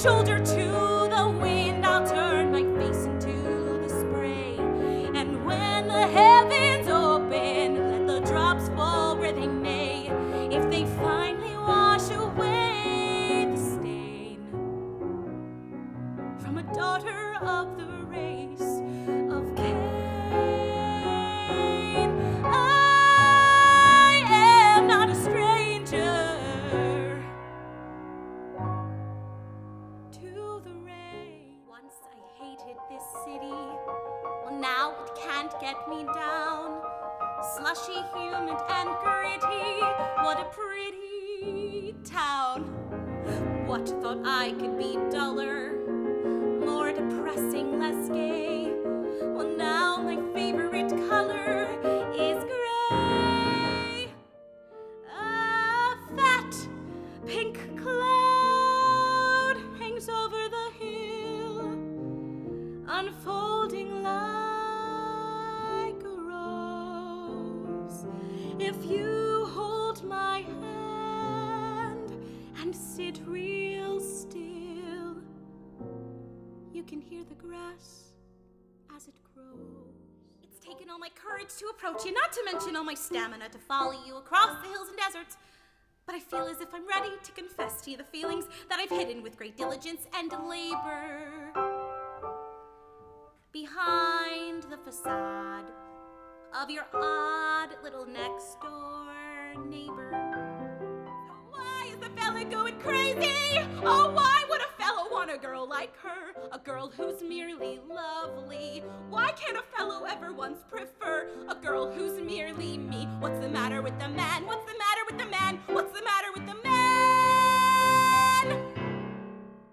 shoulder to the wind, I'll turn my face into the spray. And when the heavens open, let the drops fall where they may. If they finally wash away the stain from a daughter of the race of Cain, I am not a stranger to the rain. Once I hated this city, well now it can't get me down. Slushy, humid, and gritty, what a pretty town. What thought I could be duller, more depressing, less gay? Well now my favorite color is gray. A fat pink cloud hangs over the hill, unfolding like a rose. If you hold my hand and sit real still, you can hear the grass as it grows. It's taken all my courage to approach you, not to mention all my stamina to follow you across the hills and deserts. But I feel as if I'm ready to confess to you the feelings that I've hidden with great diligence and labor behind the facade of your odd little next door neighbor. So why is the fella going crazy? Oh, why would a fellow want a girl like her? A girl who's merely lovely. Why can't a fellow ever once prefer a girl who's merely me? What's the matter with the man? What's the matter with the man? What's the matter with the man?